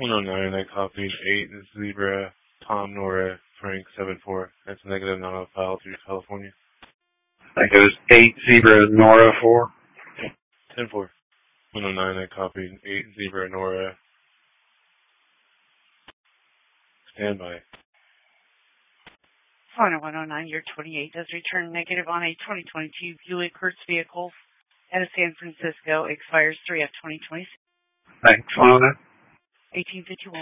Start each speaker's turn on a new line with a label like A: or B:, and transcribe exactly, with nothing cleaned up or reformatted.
A: one oh nine, I copied eight Zebra, Tom, Nora, Frank, seven four. That's a negative non file through California.
B: I think it was eight Zebra, Nora, four.
A: ten four. one oh nine, I copied eight Zebra, Nora. Standby.
C: Final one oh nine, year twenty-eight does return negative on a twenty twenty-two Buick Hertz vehicle out of San Francisco. Expires three of twenty twenty-six.
B: Thanks, one oh nine.
C: eighteen fifty-one.